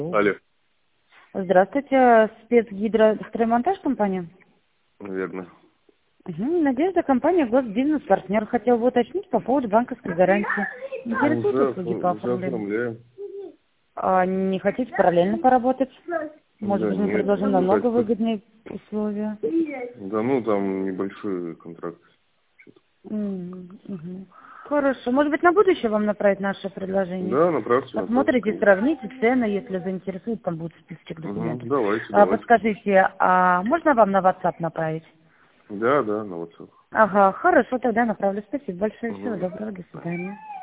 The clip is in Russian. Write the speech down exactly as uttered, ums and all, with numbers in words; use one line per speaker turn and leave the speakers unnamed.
Алло.
Здравствуйте, спецгидростроемонтаж компания?
Верно.
Угу. Надежда, компания Госбизнес-партнер. Хотел бы уточнить по поводу банковской гарантии. Интересуют
Уже,
услуги по
уже
оформлению?
оформляем.
А не хотите параллельно поработать? Может
Да
быть, мы
нет,
предложим
ну
намного
так, так.
выгоднее условия.
Да ну там небольшой контракт.
М, мгм. Хорошо. Может быть, на будущее вам направить наше предложение?
Да, направьте, направьте,
Посмотрите,
конечно.
сравните цены, если заинтересует, там будет списочек
Угу,
документов.
давайте,
А,
давайте.
подскажите, а можно вам на WhatsApp направить?
Да, да, на WhatsApp.
Ага, хорошо, тогда направлю. Спасибо большое. Всего
Угу.
доброго, до свидания.